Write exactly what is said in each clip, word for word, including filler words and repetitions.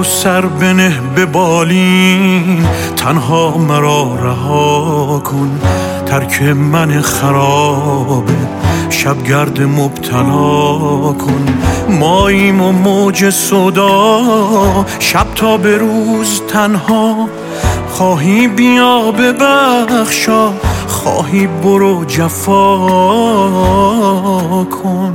سر بنه به بالین، تنها مرا رها کن. ترک من خرابه شبگرد مبتلا کن. ماییم و موج صدا شب تا به روز تنها. خواهی بیا ببخشا، خواهی برو جفا کن.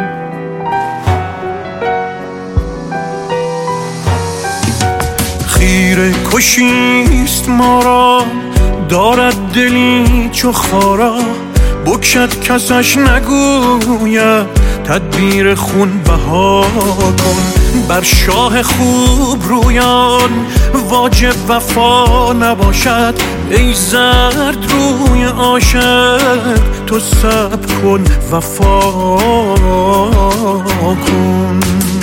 خیره کشیست ما را، دارد دلی چو خارا. بکشد کسش نگوید، تدبیر خون بها کن. بر شاه خوب رویان واجب وفا نباشد. ای زرد روی عاشق تو صبر کن وفا کن.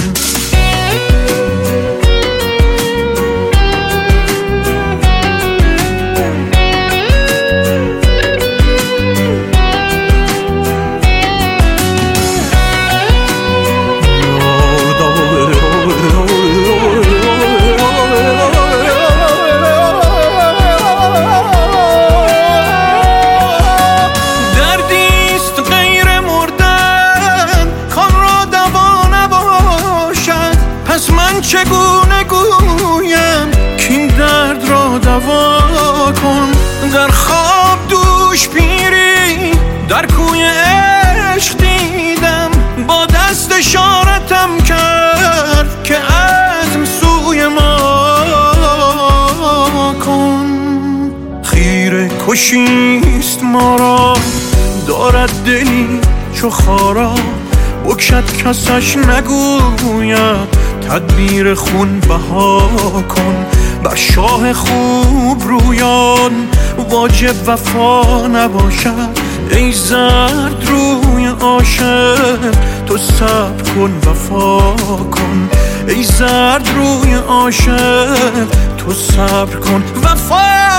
چگونه گویم کین درد را دوا کن. در خواب دوش پیری در کوی عشق دیدم، با دست اشارتم کرد که عزم سوی ما کن. خیره کشیست ما را، دارد دلی چو خارا. بکشد کسش نگوید، تدبیر خون بها کن. بر شاه خوب رویان واجب وفا نباشد. ای زرد روی عاشق تو صبر کن وفا کن. ای زرد روی عاشق تو صبر کن وفا